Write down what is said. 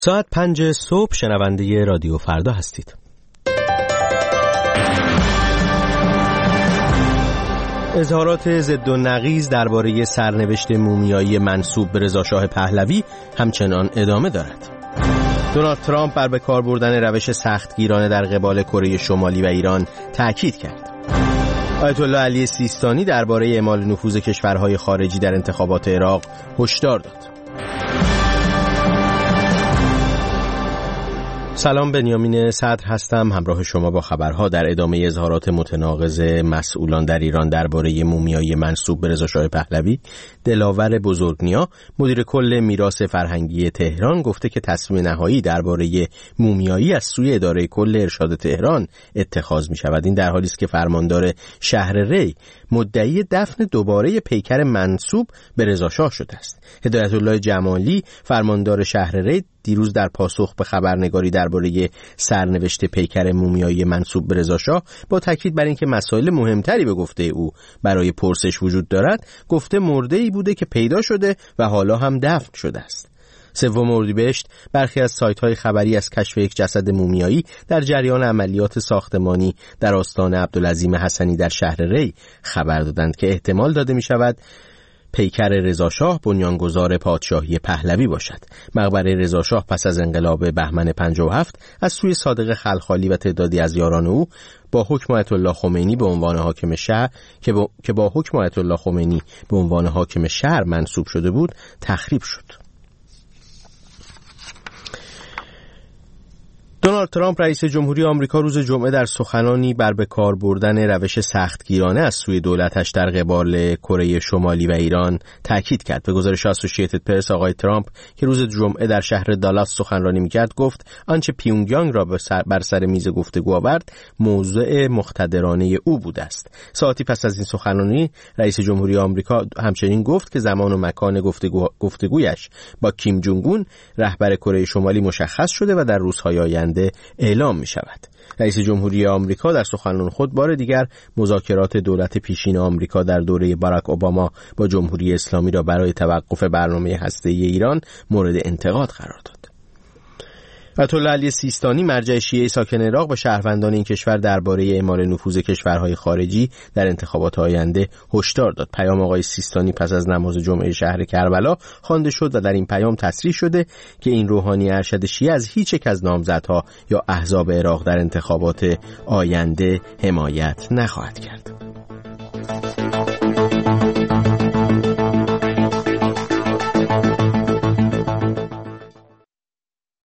ساعت 5 صبح شنونده رادیو فردا هستید. اظهارات ضد و نقیض درباره سرنوشت مومیایی منسوب به رضاشاه پهلوی همچنان ادامه دارد. دونالد ترامپ بر به کار بردن روش سختگیرانه در قبال کره شمالی و ایران تأکید کرد. آیت الله علی سیستانی درباره اعمال نفوذ کشورهای خارجی در انتخابات عراق هشدار داد. سلام، بنیامین صدر هستم، همراه شما با خبرها. در ادامه اظهارات متناقض مسئولان در ایران درباره مومیایی منسوب به رضاشاه پهلوی، دلاور بزرگنیا مدیر کل میراث فرهنگی تهران گفته که تصمیم نهایی درباره مومیایی از سوی اداره کل ارشاد تهران اتخاذ می شود. این در حالی است که فرماندار شهر ری مدعی دفن دوباره پیکر منسوب به رضاشاه شده است. هدایت الله جمالی فرماندار شهر ری دیروز در پاسخ به خبرنگاری درباره سرنوشت پیکر مومیایی منسوب به رضاشاه با تاکید بر اینکه مسائل مهمتری به گفته او برای پرسش وجود دارد، گفته مرده‌ای بوده که پیدا شده و حالا هم دفن شده است. 3 اردیبهشت برخی از سایت‌های خبری از کشف یک جسد مومیایی در جریان عملیات ساختمانی در آستان عبدالعظیم حسنی در شهر ری خبر دادند که احتمال داده می‌شود پیکر رضاشاه بنیانگذار پادشاهی پهلوی باشد. مقبره رضاشاه پس از انقلاب بهمن 57 از سوی صادق خلخالی و تعدادی از یاران او با حکم آیت الله خمینی به عنوان حاکم شهر که با حکم آیت الله خمینی به عنوان حاکم شهر منصوب شده بود تخریب شد. دونالد ترامپ رئیس جمهوری آمریکا روز جمعه در سخنانی بر به کار بردن روش سختگیرانه از سوی دولتش در قبال کره شمالی و ایران تاکید کرد. به گزارش اسوسییتد پرس، آقای ترامپ که روز جمعه در شهر دالاس سخنرانی می‌کرد گفت آنچه پیونگیانگ را بر سر میز گفتگو آورد موضوع مقتدرانه او بوده است. ساعتی پس از این سخنرانی رئیس جمهوری آمریکا همچنین گفت که زمان و مکان گفتگویش با کیم جونگ اون رهبر کره شمالی مشخص شده و در روزهای آینده اعلام می شود. رئیس جمهوری آمریکا در سخنان خود بار دیگر مذاکرات دولت پیشین آمریکا در دوره باراک اوباما با جمهوری اسلامی را برای توقف برنامه هسته‌ای ایران مورد انتقاد قرار داد. آیت الله علی سیستانی مرجع شیعه ساکن عراق به شهروندان این کشور درباره اعمال نفوذ کشورهای خارجی در انتخابات آینده هشدار داد. پیام آقای سیستانی پس از نماز جمعه شهر کربلا خوانده شد و در این پیام تصریح شده که این روحانی ارشد شیعه از هیچ یک از نامزدها یا احزاب عراق در انتخابات آینده حمایت نخواهد کرد.